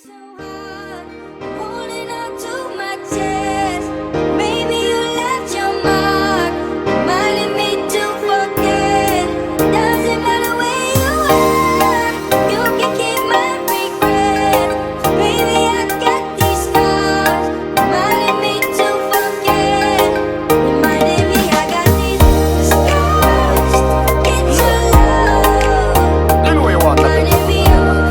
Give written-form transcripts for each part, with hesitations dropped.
So hard, holding on to my chest. Maybe you left your mark, reminding me to forget. Doesn't matter where you are, you can keep my regret. Baby, I got these scars, reminding me to forget. Reminding me I got these scars. It's your love. You know you want that. Reminding me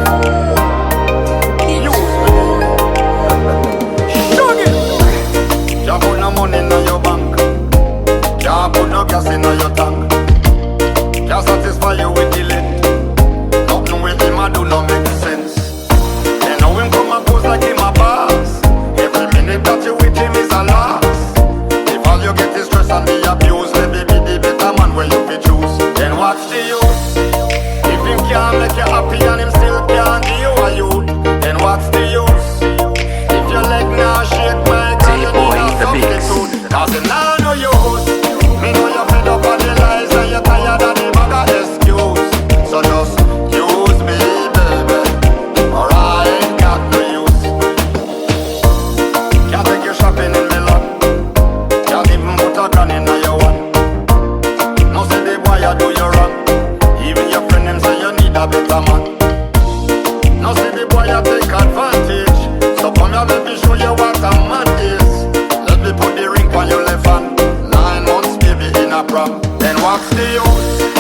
Can't put no money in your bank. Can't put no gas in your tank. Can't satisfy you with the lint. Nothing with him I do not make sense. And now him come and pose like him a boss. Every minute that you with him is a loss. If all you get is stress and the abuse, maybe be the better man where you fi choose. Then what's the use? If him can't make you happy and him still can't give you a youth, then what's the use? If your leg now shake, my God, you need a substitute. Cause it now no use. Me know you're fed up on the lies and you're tired of the bag of excuse. So just use me, baby, or I ain't got no use. Can't take you shopping in Milan. Can't even put a gun in your one. No say the boy you do you wrong. Even your friend them say you need a better man. No say the boy you take advantage. So come here, let me show you what a man is. Let me put the ring on your left hand. 9 months baby in a prom. Then what's the use?